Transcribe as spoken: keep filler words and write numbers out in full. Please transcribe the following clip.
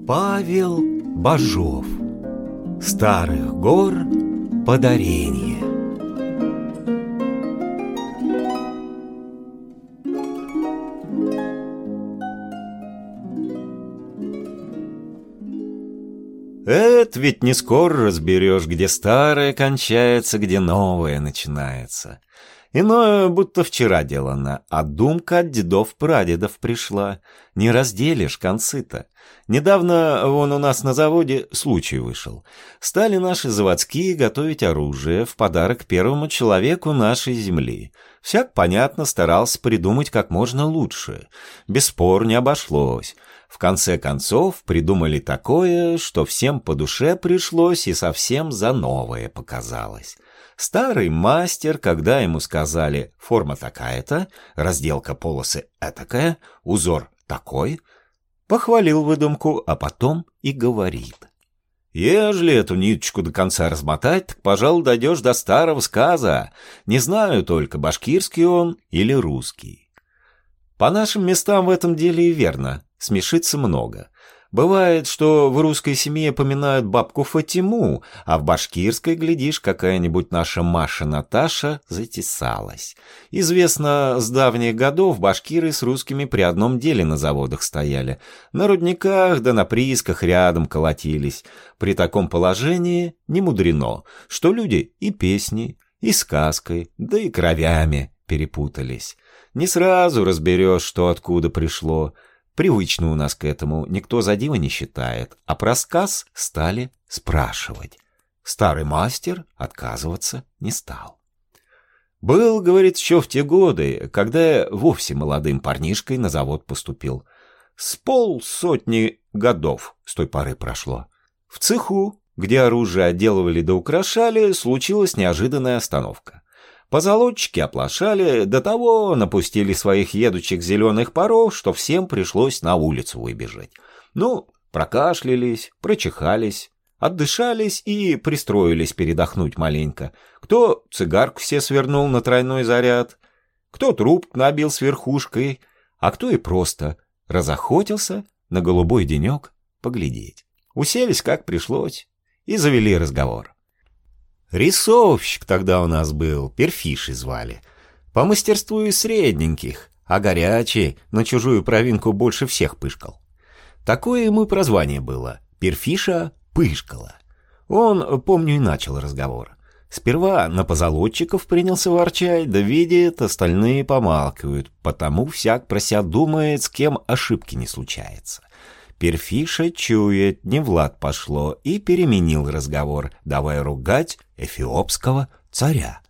Павел Бажов. Старых гор подарение. Это ведь не скоро разберешь, где старое кончается, где новое начинается. Иное будто вчера делано, а думка от дедов-прадедов пришла. Не разделишь концы-то. Недавно вон у нас на заводе случай вышел. Стали наши заводские готовить оружие в подарок первому человеку нашей земли. Всяк, понятно, старался придумать как можно лучше. Без спор не обошлось. В конце концов придумали такое, что всем по душе пришлось и совсем за новое показалось. Старый мастер, когда ему сказали «форма такая-то, разделка полосы этакая, узор такой», похвалил выдумку, а потом и говорит: «Ежели эту ниточку до конца размотать, так, пожалуй, дойдешь до старого сказа. Не знаю только, башкирский он или русский». По нашим местам в этом деле и верно, смешится много. Бывает, что в русской семье поминают бабку Фатиму, а в башкирской, глядишь, какая-нибудь наша Маша Наташа затесалась. Известно, с давних годов башкиры с русскими при одном деле на заводах стояли. На рудниках да на приисках рядом колотились. При таком положении не мудрено, что люди и песней, и сказкой, да и кровями перепутались. Не сразу разберешь, что откуда пришло. Привычно у нас к этому, никто за диво не считает, а про сказ стали спрашивать. Старый мастер отказываться не стал. Был, говорит, еще в те годы, когда я вовсе молодым парнишкой на завод поступил. С полсотни годов с той поры прошло. В цеху, где оружие отделывали да украшали, случилась неожиданная остановка. Позолотчики оплошали, до того напустили своих едучих зеленых паров, что всем пришлось на улицу выбежать. Ну, прокашлялись, прочихались, отдышались и пристроились передохнуть маленько. Кто цигарку все свернул на тройной заряд, кто трубку набил с верхушкой, а кто и просто разохотился на голубой денек поглядеть. Уселись, как пришлось, и завели разговор. Рисовщик тогда у нас был, Перфишей звали. По мастерству из средненьких, а горячий на чужую провинку больше всех пышкал. Такое ему прозвание было — Перфиша пышкала. Он, помню, и начал разговор. Сперва на позолотчиков принялся ворчать, да видит, остальные помалкивают, потому всяк про себя думает, с кем ошибки не случается. Перфиша чует, не в лад пошло, и переменил разговор, давая ругать эфиопского царя.